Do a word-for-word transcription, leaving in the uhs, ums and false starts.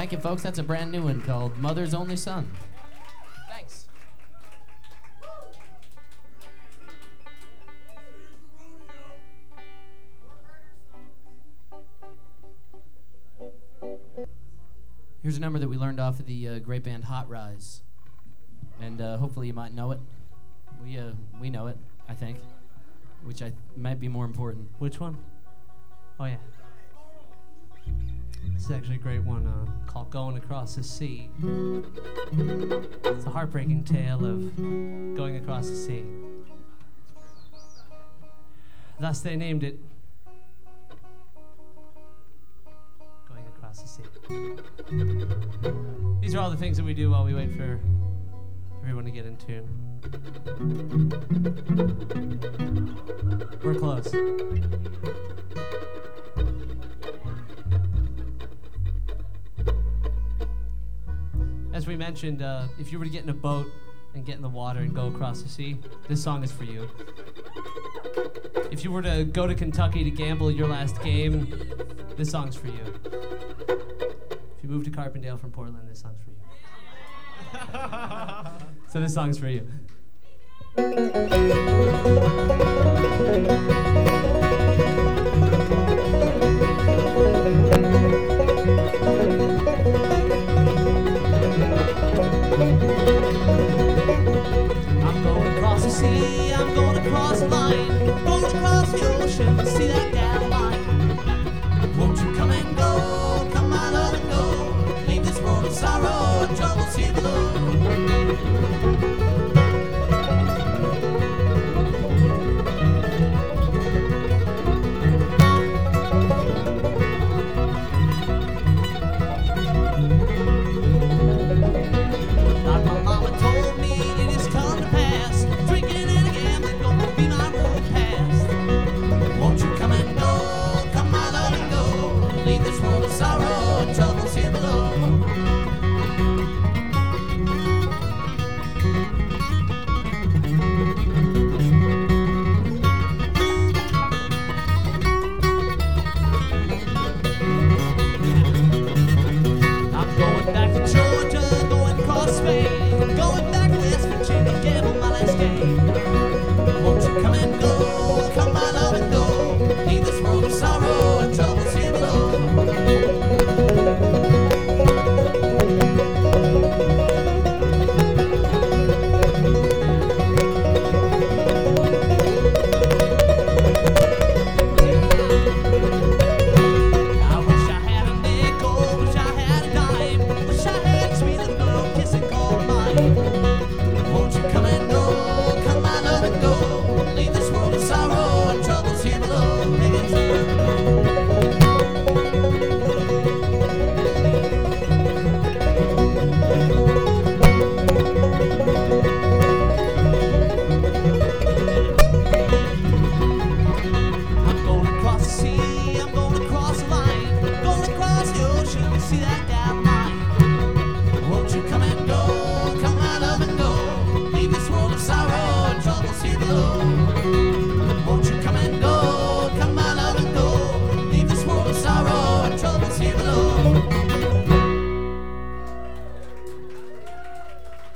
Thank you, folks. That's a brand new one called Mother's Only Son. Thanks. Here's a number that we learned off of the uh, great band Hot Rise. And uh, hopefully you might know it. We uh, we know it, I think. Which I th- might be more important. Which one? Oh, yeah. This is actually a great one uh, called Going Across the Sea. It's a heartbreaking tale of going across the sea. Thus they named it Going Across the Sea. These are all the things that we do while we wait for everyone to get in tune. We're close. As we mentioned, uh, if you were to get in a boat and get in the water and go across the sea, this song is for you. If you were to go to Kentucky to gamble your last game, this song's for you. If you moved to Carbondale from Portland, this song's for you. So this song's for you. I'm going across the sea, I'm going across the line, going across the ocean, see that gal line. Won't you come and go, come my love and go, leave this world of sorrow and trouble, see below.